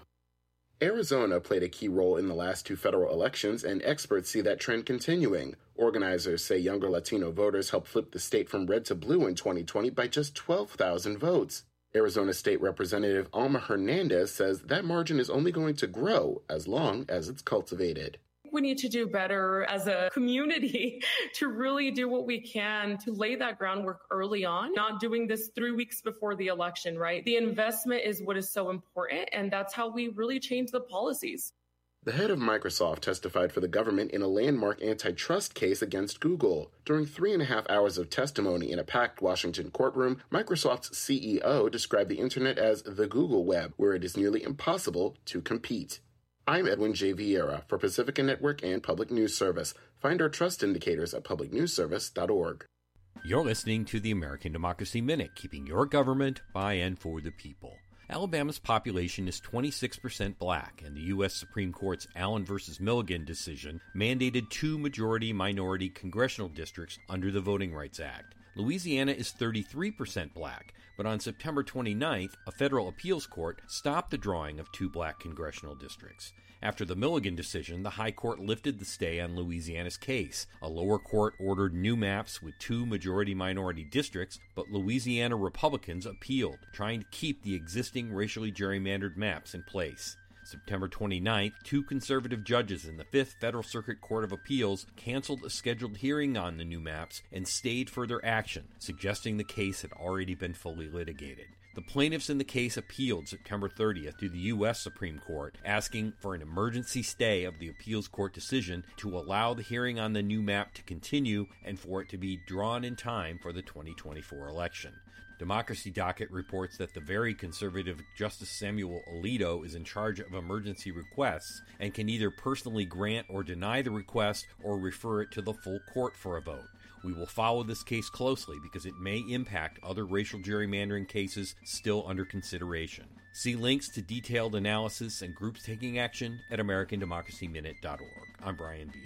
Arizona played a key role in the last two federal elections, and experts see that trend continuing. Organizers say younger Latino voters helped flip the state from red to blue in twenty twenty by just twelve thousand votes. Arizona State Representative Alma Hernandez says that margin is only going to grow as long as it's cultivated. We need to do better as a community to really do what we can to lay that groundwork early on, not doing this three weeks before the election, right? The investment is what is so important, and that's how we really change the policies. The head of Microsoft testified for the government in a landmark antitrust case against Google. During three and a half hours of testimony in a packed Washington courtroom, Microsoft's C E O described the internet as the Google web, where it is nearly impossible to compete. I'm Edwin J. Vieira for Pacifica Network and Public News Service. Find our trust indicators at public news service dot org. You're listening to the American Democracy Minute, keeping your government by and for the people. Alabama's population is twenty-six percent black, and the U S Supreme Court's Allen versus Milligan decision mandated two majority-minority congressional districts under the Voting Rights Act. Louisiana is thirty-three percent black, but on September twenty-ninth, a federal appeals court stopped the drawing of two black congressional districts. After the Milligan decision, the High Court lifted the stay on Louisiana's case. A lower court ordered new maps with two majority-minority districts, but Louisiana Republicans appealed, trying to keep the existing racially gerrymandered maps in place. September twenty-ninth, two conservative judges in the Fifth Federal Circuit Court of Appeals canceled a scheduled hearing on the new maps and stayed further action, suggesting the case had already been fully litigated. The plaintiffs in the case appealed September thirtieth to the U S Supreme Court, asking for an emergency stay of the appeals court decision to allow the hearing on the new map to continue and for it to be drawn in time for the twenty twenty-four election. Democracy Docket reports that the very conservative Justice Samuel Alito is in charge of emergency requests and can either personally grant or deny the request or refer it to the full court for a vote. We will follow this case closely because it may impact other racial gerrymandering cases still under consideration. See links to detailed analysis and groups taking action at American Democracy Minute dot org. I'm Brian Beal.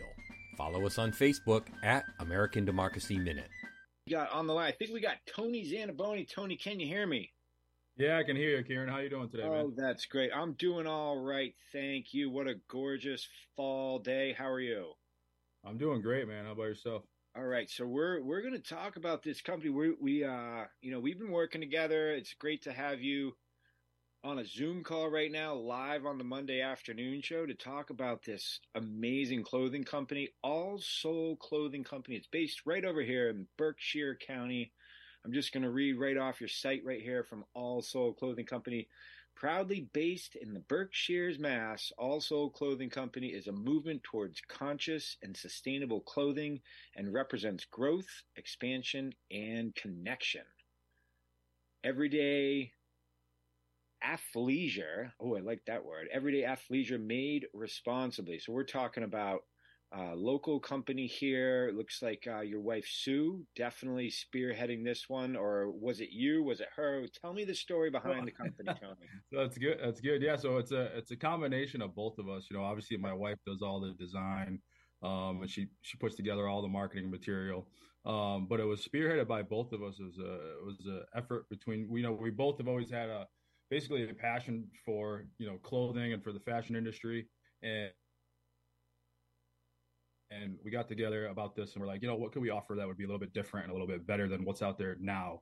Follow us on Facebook at American Democracy Minute. We got on the line, I think we got Tony Zanaboni. Tony, can you hear me? Yeah, I can hear you, Kieran. How you doing today, oh, man? Oh, that's great. I'm doing all right. Thank you. What a gorgeous fall day. How are you? I'm doing great, man. How about yourself? All right. So we're we're going to talk about this company. We we uh you know, we've been working together. It's great to have you on a Zoom call right now, live on the Monday afternoon show, to talk about this amazing clothing company, All Soul Clothing Company. It's based right over here in Berkshire County. I'm just going to read right off your site right here from All Soul Clothing Company. Proudly based in the Berkshires, Mass, All Soul Clothing Company is a movement towards conscious and sustainable clothing and represents growth, expansion, and connection. Everyday athleisure. Oh, I like that word. Everyday athleisure made responsibly. So we're talking about a local company here. It looks like uh, your wife, Sue, definitely spearheading this one. Or was it you? Was it her? Tell me the story behind the company, Tony. That's good. That's good. Yeah. So it's a, it's a combination of both of us. You know, obviously my wife does all the design, um, and she, she puts together all the marketing material. Um, but it was spearheaded by both of us. It was a, it was an effort between, you know, we both have always had a, basically a passion for, you know, clothing and for the fashion industry. And, and we got together about this and we're like, you know, what could we offer that would be a little bit different and a little bit better than what's out there now?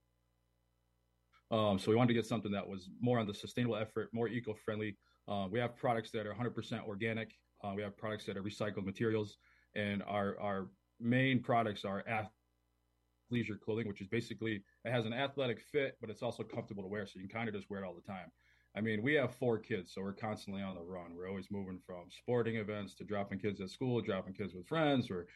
Um, so we wanted to get something that was more on the sustainable effort, more eco-friendly. Uh, we have products that are one hundred percent organic. Uh, we have products that are recycled materials, and our, our main products are athleisure clothing, which is basically, it has an athletic fit, but it's also comfortable to wear. So you can kind of just wear it all the time. I mean, we have four kids, so we're constantly on the run. We're always moving from sporting events to dropping kids at school, dropping kids with friends, or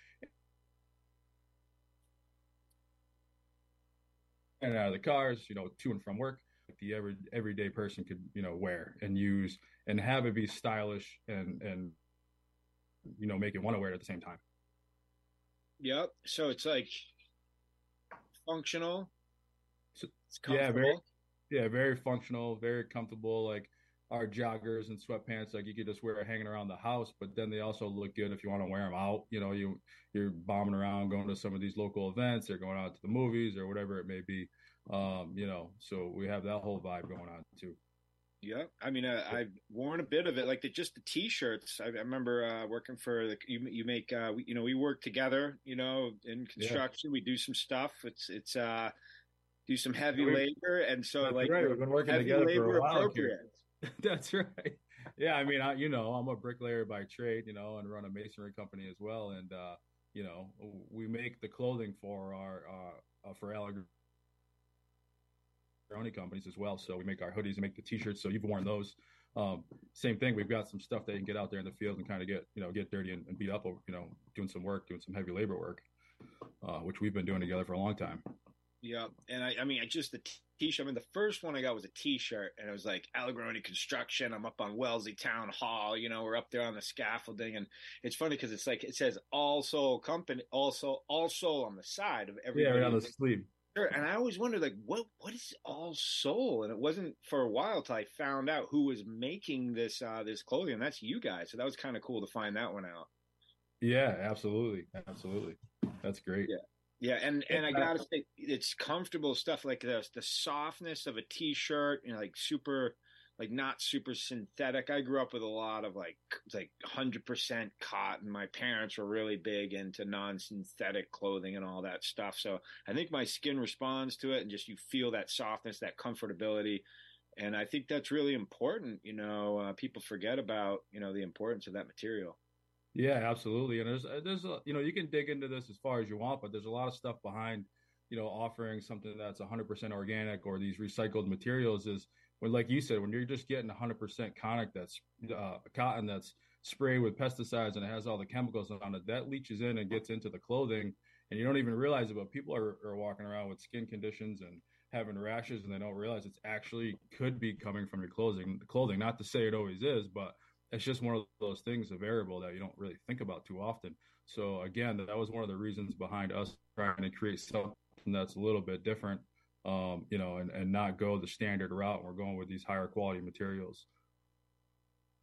in and out of the cars, you know, to and from work. The every everyday person could, you know, wear and use and have it be stylish and, and, you know, make it want to wear it at the same time. Yep. So it's like functional. So, it's comfortable. Yeah, very, yeah, very functional, very comfortable. Like our joggers and sweatpants, like you could just wear it hanging around the house, but then they also look good if you want to wear them out. You know, you, you're bombing around, going to some of these local events, or going out to the movies or whatever it may be. Um, you know, so we have that whole vibe going on too. Yeah, I mean, uh, I've worn a bit of it, like the, just the T-shirts. I, I remember uh, working for the you. You make, uh, we, you know, we work together. You know, in construction, yeah. We do some stuff. It's it's uh, do some heavy we, labor, and so that's like right. We've been working heavy together labor for a while. appropriate. That's right. Yeah, I mean, I, you know, I'm a bricklayer by trade, you know, and run a masonry company as well, and uh, you know, we make the clothing for our uh, for Allegroni companies as well. So we make our hoodies and make the T-shirts. So you've worn those. Um, same thing. We've got some stuff that you can get out there in the field and kind of get, you know, get dirty and, and beat up, you know, doing some work, doing some heavy labor work, uh, which we've been doing together for a long time. Yeah. And I, I mean, I just, the T-shirt, I mean, the first one I got was a T-shirt, and it was like Allegroni Construction. I'm up on Wellesley Town Hall, you know, we're up there on the scaffolding. And it's funny because it's like, it says All Soul Company, also, All Soul on the side of every. Yeah, right on the sleeve. Sure. And I always wondered, like, what what is All Soul? And it wasn't for a while till I found out who was making this uh, this clothing, and that's you guys. So that was kind of cool to find that one out. Yeah, absolutely, absolutely. That's great. Yeah, yeah, and and I gotta say, it's comfortable stuff, like the the softness of a T-shirt, you know, like super. Like not super synthetic. I grew up with a lot of like like one hundred percent cotton. My parents were really big into non-synthetic clothing and all that stuff. So I think my skin responds to it, and just you feel that softness, that comfortability. And I think that's really important. You know, uh, people forget about, you know, the importance of that material. Yeah, absolutely. And there's, there's a, you know, you can dig into this as far as you want, but there's a lot of stuff behind, you know, offering something that's one hundred percent organic or these recycled materials is, when, like you said, when you're just getting one hundred percent conic that's uh, cotton that's sprayed with pesticides and it has all the chemicals on it, that leaches in and gets into the clothing, and you don't even realize it. But people are, are walking around with skin conditions and having rashes, and they don't realize it's actually could be coming from your clothing. Clothing, not to say it always is, but it's just one of those things, a variable that you don't really think about too often. So again, that was one of the reasons behind us trying to create something that's a little bit different. Um, you know, and, and not go the standard route. We're going with these higher quality materials.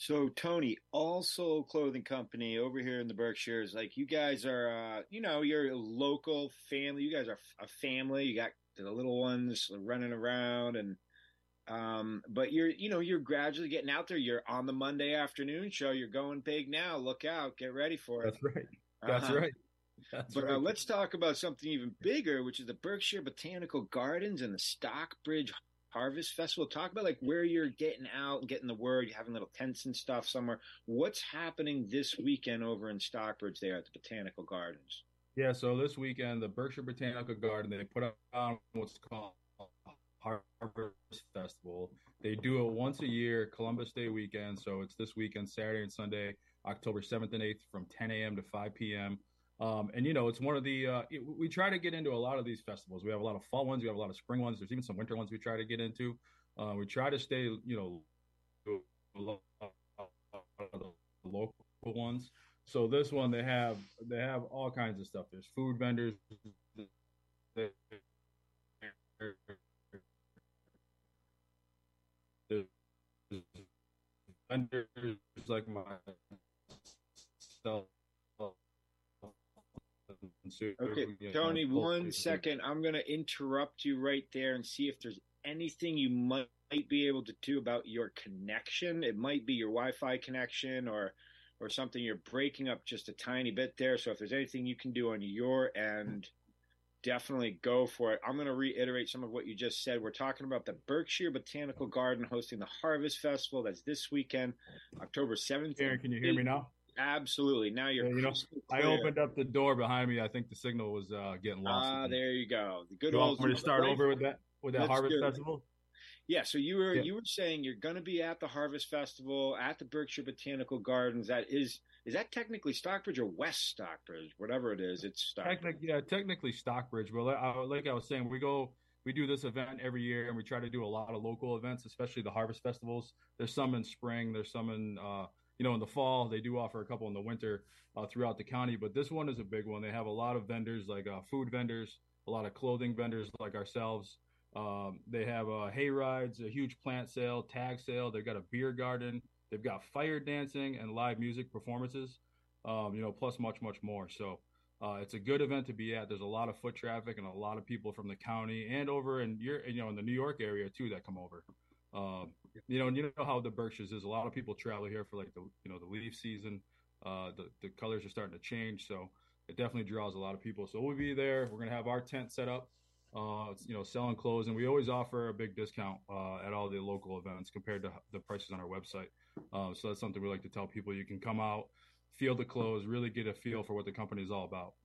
So Tony, All Soul Clothing Company over here in the Berkshires, like you guys are, uh, you know, you're a local family. You guys are a family. You got the little ones running around, and um, but you're, you know, you're gradually getting out there. You're on the Monday afternoon show. You're going big now. Look out! Get ready for it. That's right. That's Uh-huh. right. That's But right. uh, let's talk about something even bigger, which is the Berkshire Botanical Gardens and the Stockbridge Harvest Festival. Talk about like where you're getting out and getting the word. You're having little tents and stuff somewhere. What's happening this weekend over in Stockbridge there at the Botanical Gardens? Yeah, so this weekend, the Berkshire Botanical Garden, they put on what's called Harvest Festival. They do it once a year, Columbus Day weekend. So it's this weekend, Saturday and Sunday, October seventh and eighth from ten a.m. to five p.m. Um, and, you know, it's one of the, uh, it, we try to get into a lot of these festivals. We have a lot of fall ones. We have a lot of spring ones. There's even some winter ones we try to get into. Uh, we try to stay, you know, a lot of the local ones. So this one, they have, they have all kinds of stuff. There's food vendors. There's vendors like myself. Okay, Tony, one second. I'm going to interrupt you right there and see if there's anything you might be able to do about your connection. It might be your Wi-Fi connection or or something. You're breaking up just a tiny bit there. So if there's anything you can do on your end, definitely go for it. I'm going to reiterate some of what you just said. We're talking about the Berkshire Botanical Garden hosting the Harvest Festival. That's this weekend, October seventh. Aaron, can you hear me now? Absolutely. Now you're Yeah, you know, crystal I clear. opened up the door behind me. I think the signal was uh, getting lost. Ah, there you go. The good You old. want me to start over with that with that Let's Harvest do it. Festival? Yeah. So you were Yeah. you were saying you're going to be at the Harvest Festival at the Berkshire Botanical Gardens. That is is that technically Stockbridge or West Stockbridge? Whatever it is, it's Stockbridge. Technic, yeah, technically Stockbridge. But like I, like I was saying, we go, we do this event every year, and we try to do a lot of local events, especially the harvest festivals. There's some in spring. There's some in, uh, you know, in the fall. They do offer a couple in the winter uh, throughout the county. But this one is a big one. They have a lot of vendors, like uh, food vendors, a lot of clothing vendors like ourselves. Um, they have uh, hay rides, a huge plant sale, tag sale. They've got a beer garden. They've got fire dancing and live music performances. Um, you know, plus much, much more. So uh, it's a good event to be at. There's a lot of foot traffic and a lot of people from the county and over in your, you know, in the New York area too that come over. Um, you know, and you know how the Berkshires is. A lot of people travel here for like the, you know, the leaf season. Uh, the the colors are starting to change, so it definitely draws a lot of people. So we'll be there. We're gonna have our tent set up. Uh, it's, you know, selling clothes, and we always offer a big discount uh, at all the local events compared to the prices on our website. Um, so that's something we like to tell people. You can come out, feel the clothes, really get a feel for what the company is all about.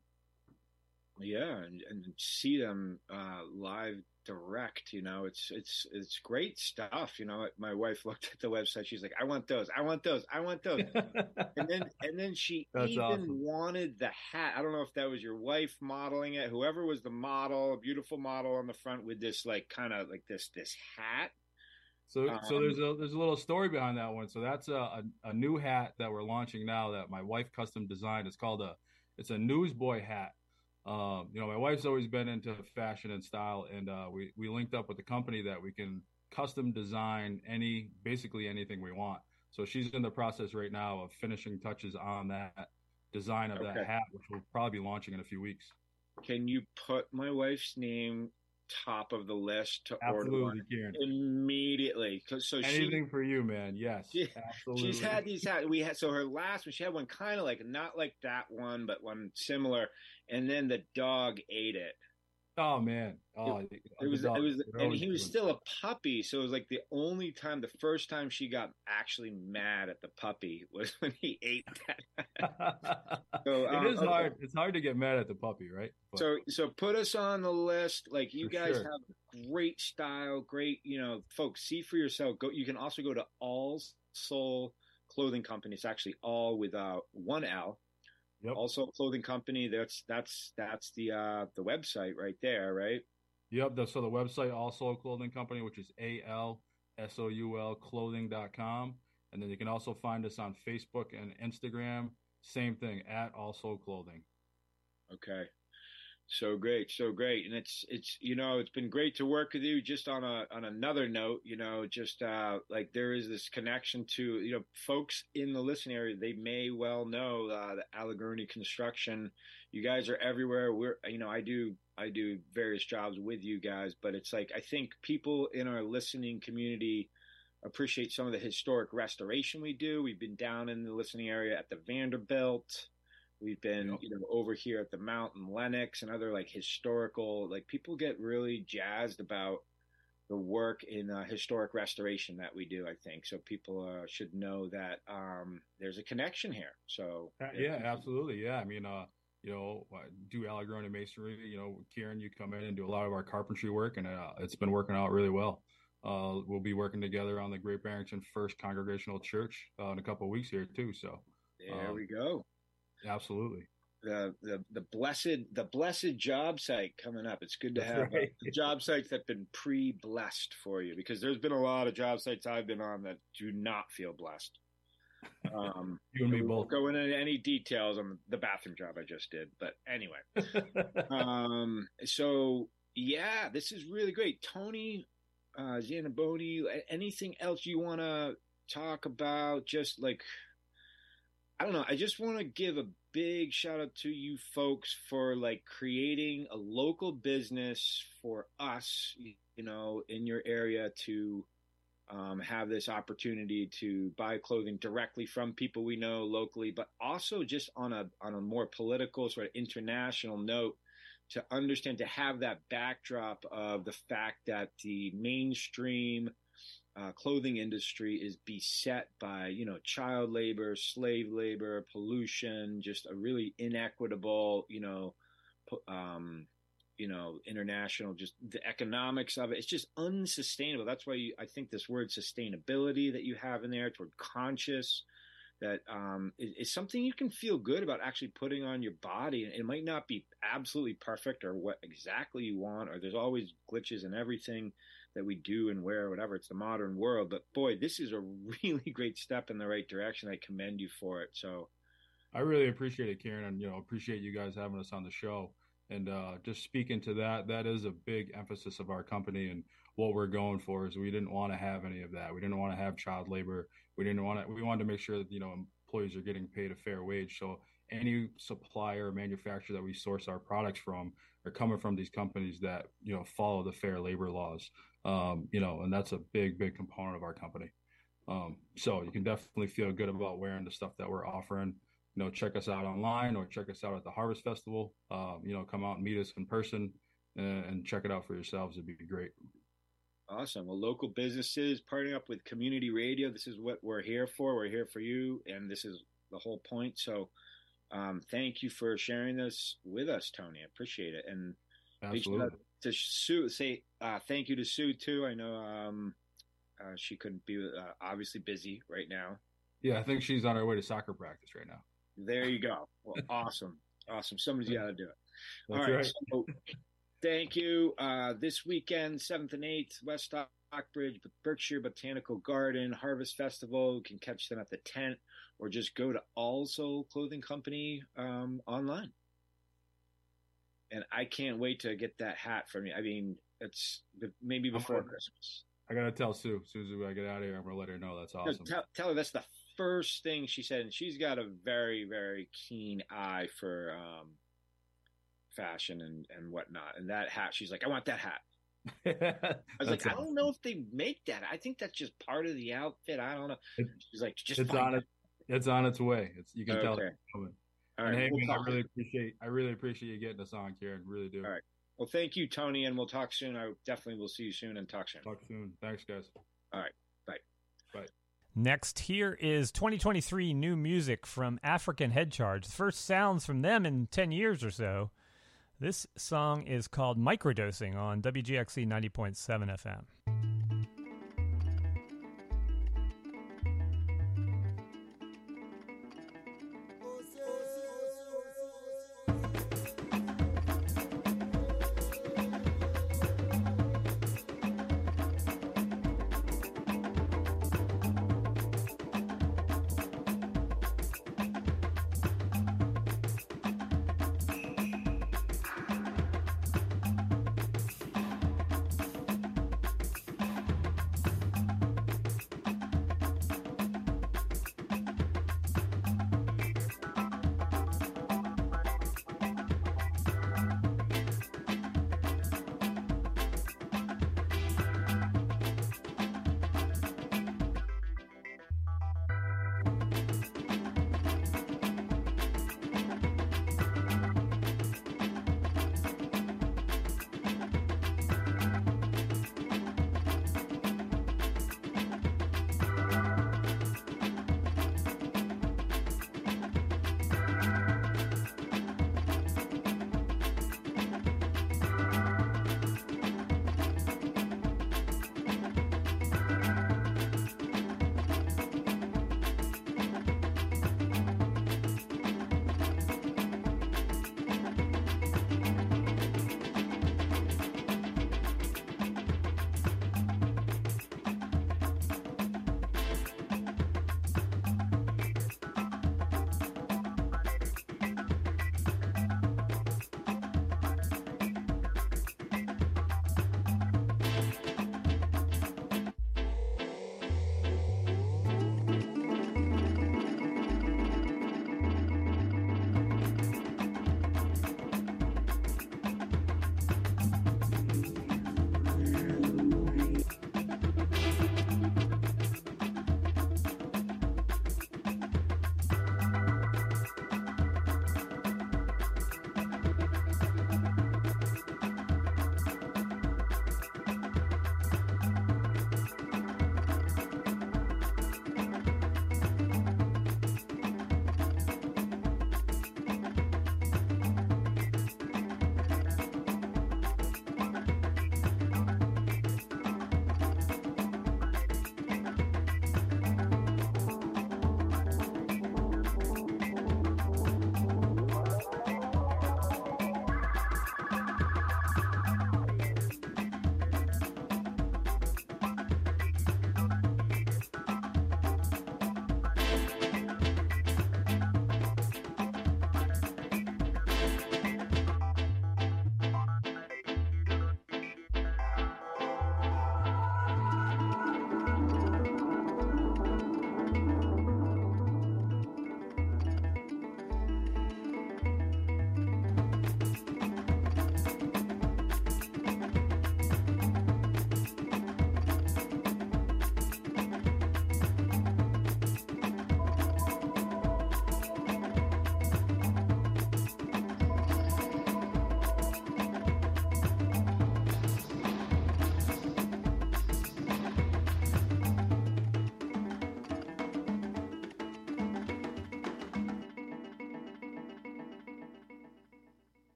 Yeah, and, and see them uh, live direct. You know, it's it's it's great stuff. You know, my wife looked at the website. She's like, "I want those. I want those. I want those." and then and then she That's even awesome. wanted the hat. I don't know if that was your wife modeling it. Whoever was the model, a beautiful model on the front with this like kind of like this this hat. So, so Um, there's a there's a little story behind that one. So that's a, a a new hat that we're launching now that my wife custom designed. It's called a it's a newsboy hat. Um, you know, my wife's always been into fashion and style, and uh, we we linked up with a company that we can custom design any basically anything we want. So she's in the process right now of finishing touches on that design of Okay. that hat, which we'll probably be launching in a few weeks. Can you put my wife's name top of the list to order Absolutely, one Kieran. immediately? 'Cause- so she Anything for you, man. Yes, She- absolutely. She's had these hat. We had so her last one. She had one kind of like not like that one, but one similar. And then the dog ate it. Oh man, oh, It the was. dog- It was. they're And always he was doing- still a puppy, so it was like the only time, the first time she got actually mad at the puppy was when he ate that. So, It um, is okay. hard. It's hard to get mad at the puppy, right? But- So, so put us on the list. Like you For guys sure. have great style, great, you know, folks. See for yourself. Go. You can also go to All Soul Clothing Company. It's actually all with uh, one L. Yep. Also Clothing Company. That's that's that's the uh, the website right there, right? Yep. The, so the website, All Soul Clothing Company, which is A L S O U L clothing dot com. And then you can also find us on Facebook and Instagram. Same thing, at All Soul Clothing. Okay. So great, so great. And it's, it's, you know, it's been great to work with you. Just on a, on another note, you know, just, uh, like there is this connection to, you know, folks in the listening area, they may well know, uh, the Allegheny Construction. You guys are everywhere. We're, you know, I do, I do various jobs with you guys, but it's like, I think people in our listening community appreciate some of the historic restoration we do. We've been down in the listening area at the Vanderbilt. We've been, you know, over here at the Mountain Lennox and other like historical, like people get really jazzed about the work in uh, historic restoration that we do, I think. So people uh, should know that um, there's a connection here. So uh, yeah, absolutely. Yeah. I mean, uh, you know, do Allegheny Masonry, you know, Kieran, you come in and do a lot of our carpentry work, and uh, it's been working out really well. Uh, we'll be working together on the Great Barrington First Congregational Church uh, in a couple of weeks here too. So there um, we go. Absolutely. The, the the blessed the blessed job site coming up. It's good to That's have right. uh, job sites that've been pre-blessed for you, because there's been a lot of job sites I've been on that do not feel blessed. Um, you and me we both. won't go into any details on the bathroom job I just did, but anyway. um, so yeah, this is really great, Tony uh, Zanaboni. Anything else you want to talk about? Just like, I don't know. I just want to give a big shout out to you folks for like creating a local business for us, you know, in your area to um, have this opportunity to buy clothing directly from people we know locally, but also just on a, on a more political sort of international note, to understand, to have that backdrop of the fact that the mainstream Uh, clothing industry is beset by, you know, child labor, slave labor, pollution, just a really inequitable, you know, um, you know, international, just the economics of it. It's just unsustainable. That's why you, I think this word sustainability that you have in there, toward conscious, that um, is, is something you can feel good about actually putting on your body. And it might not be absolutely perfect or what exactly you want, or there's always glitches in everything that we do and wear, whatever. It's the modern world. But boy, this is a really great step in the right direction. I commend you for it. So I really appreciate it, Kieran, and, you know, appreciate you guys having us on the show. And uh, just speaking to that, that is a big emphasis of our company, and what we're going for is we didn't want to have any of that. We didn't want to have child labor. We didn't want to, we wanted to make sure that, you know, employees are getting paid a fair wage. So any supplier or manufacturer that we source our products from are coming from these companies that, you know, follow the fair labor laws. Um, you know, and that's a big, big component of our company. Um, so you can definitely feel good about wearing the stuff that we're offering. You know, check us out online or check us out at the Harvest Festival. Um, you know, come out and meet us in person and, and check it out for yourselves. It'd be great. Awesome. Well, local businesses partnering up with community radio. This is what we're here for. We're here for you. And this is the whole point. So um, thank you for sharing this with us, Tony. I appreciate it. And absolutely. To Sue, say uh, thank you to Sue too. I know um, uh, she couldn't be uh, obviously busy right now. Yeah, I think she's on her way to soccer practice right now. There you go. Well, awesome, awesome. Somebody's got to do it. That's All right. right. So, thank you. Uh, this weekend, seventh and eighth, West Stockbridge, Berkshire Botanical Garden Harvest Festival. You can catch them at the tent, or just go to All Soul Clothing Company um, online. And I can't wait to get that hat from you. I mean, it's maybe before gonna, Christmas. I got to tell Sue. Susie, when I get out of here, I'm going to let her know. That's awesome. No, tell, tell her that's the first thing she said. And she's got a very, very keen eye for um, fashion and, and whatnot. And that hat, she's like, I want that hat. I was like, awesome. I don't know if they make that. I think that's just part of the outfit. I don't know. She's like, just it's on it. It's on its way. It's you can okay. tell it's coming. All right, hey, we'll man, I really appreciate I really appreciate you getting us on, Kieran. Really do. All right. Well, thank you, Tony, and we'll talk soon. I definitely will see you soon and talk soon. Talk soon. Thanks, guys. All right. Bye. Bye. Next, here is twenty twenty-three new music from African Head Charge. The first sounds from them in ten years or so. This song is called Microdosing on W G X C ninety point seven F M.